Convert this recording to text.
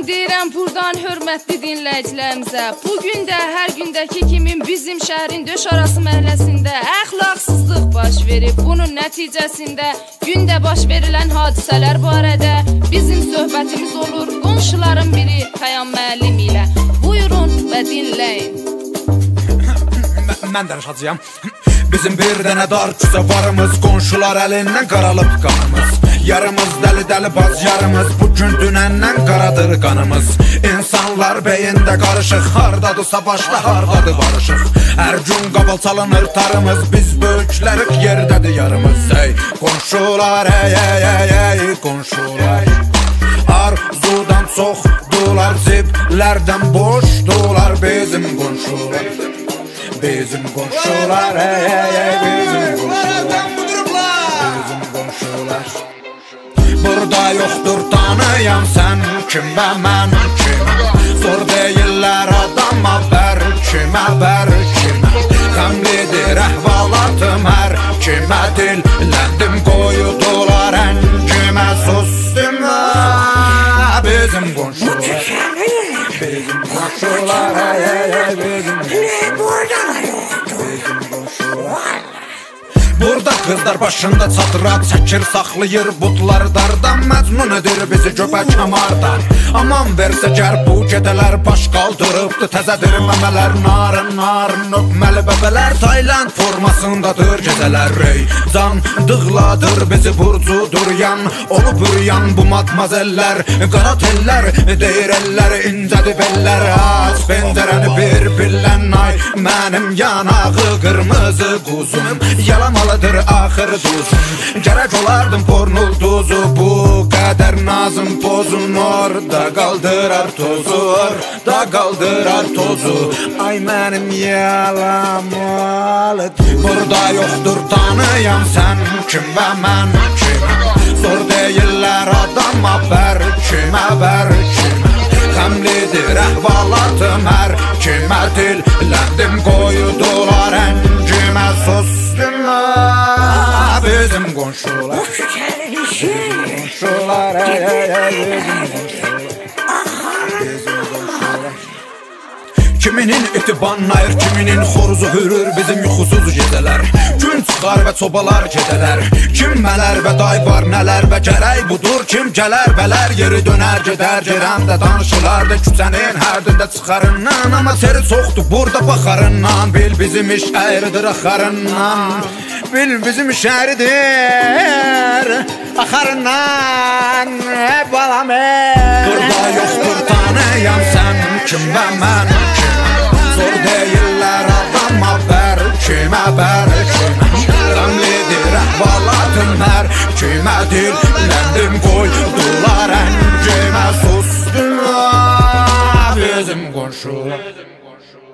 deyirəm buradan hörmətli dinləyicilərimizə. Bugün də hər gündəki kimi bizim şəhərin döş arası məhəlləsində əxlaqsızlıq baş verib. Bunun nəticəsində gündə baş verilən hadisələr barədə bizim söhbətimiz olur qonşuların biri Pəyam müəllim ilə. Buyurun və dinləyin. Mən danışacağam. Bizim bir dənə dar küsə varımız, qonşular əlindən qaralıb qanımız. Yarımız dəli baz yarımız, bugün dünəndən qaradır qanımız. İnsanlar beyində qarışıq, hardadırsa başla hardadır barışıq. Hər gün qaval çalınır tarımız, biz böyüklərik yerdədir yarımız. Ey qonşular, ey qonşular, arzudan çoxdular, ziblərdən boşdular bizim qonşular. Bizim qonşular, bizim qonşular, bizim qonşular. Burada yoxdur tanıyan sən kim və mən kim. Zor deyirlər adama bər kimə, bər kimə. Qəmlidir əhvalatım hər kimə, dilləndim qoyudular əngimə. Sustum bizim qonşular, bizim qonşular, bizim qonşular. Burada qızlar başında çatırat çəkir, saxlayır butlar dardan. Məcnun edir bizi göbək kəmardan. Aman versə gər bu gedələr baş qaldırıbdır. Təzədir məmələr narın öpməli bəbələr. Tayland formasındadır gecələr. Ey candıqladır bizi burcudur yan. Olub üryan bu matmazellər. Qara tellər deyir ellər, incədi bellər. Aç pəncərəni bir billən ay, mənim yanağı qırmızı quzum. Yalamalıdır axır duzum. Gərək olardım pornul duzu, bu qədər nazım pozun. Orada qaldırar tozu, orada qaldırar tozu. Ay mənim yalamalı. Burada yoxdur tanıyan sən kim və mən kim. Zor deyirlər adama bər kimə, bər kimə. Qəmlidir əhvalatım hər kimə, dilləndim qoyudular əngimə. Sustum bizim qonşular, bizim qonşular, bizim qonşular. Kiminin iti banlayır, kiminin xoruzu hürür bizim yuxusuz gecələr. Gün çıxar və çobalar gedələr. Kim mələr və day var nələr və gərək budur. Kim gələr bələr yeri dönər gedər. Gerəmdə danışılar da küçənin hərdində çıxarından. Amma seri çoxdur burada baxarından. Bil bizim iş əyridir axarından. Bil bizim iş əyridir axarından. Balam burada yoxdur tanıyan sən kim və mən kim. Zor deyirlər adama bər kimə, bər kimə. Qəmlidir əhvalatım hər kimə, dilləndim qoydular əngimə. Sustum bizim qonşular.